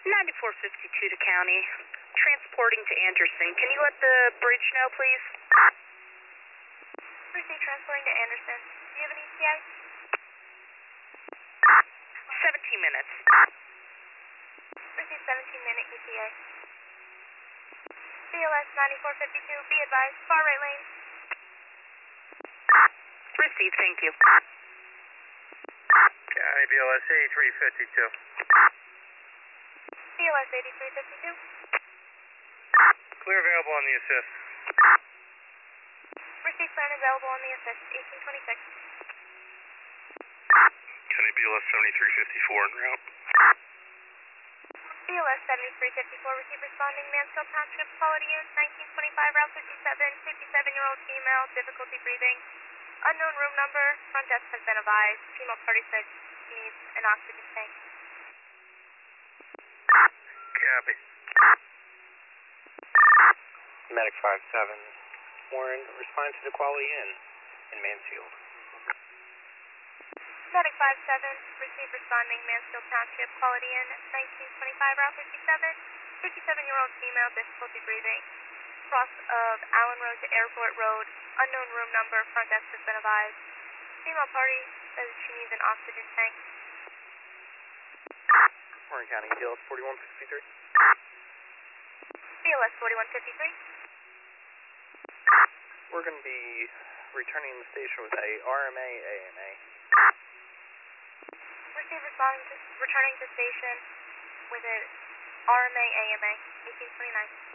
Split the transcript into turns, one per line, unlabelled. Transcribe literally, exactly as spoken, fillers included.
ninety-four fifty-two to county. Transporting to Anderson. Can you let the bridge know, please?
Received transporting to Anderson. Do you have an E T A?
seventeen minutes.
Received seventeen minute E T A. B L S ninety-four fifty-two, be advised, far right lane.
Received, thank you.
County B L S eighty-three fifty-two.
B L S eighty-three fifty-two.
Clear available on the assist.
Received clear and available on the assist, eighteen twenty-six.
County B L S seventy-three fifty-four en route.
B L S seventy-three fifty-four, receive responding, Mansfield Township, quality in, nineteen twenty-five, Route fifty-seven, fifty-seven-year-old female, difficulty breathing. Unknown room number, front desk has been advised. Female party said she needs an oxygen tank.
Copy.
Medic five seven, Warren, respond to the Quality Inn in Mansfield.
Medic five seven, receive responding, Mansfield Township, quality in, nineteen twenty-five, Route fifty-seven, fifty-seven-year-old female, difficulty breathing. Cross of Allen Road to Airport Road, unknown room number, front desk has been advised. Female party says she needs an oxygen tank.
Warren County, B L S forty-one fifty-three.
B L S forty-one fifty-three.
We're going to be returning to the station with a R M A A M A.
Receive responding to, returning to station with a R M A A M A, eighteen twenty-nine.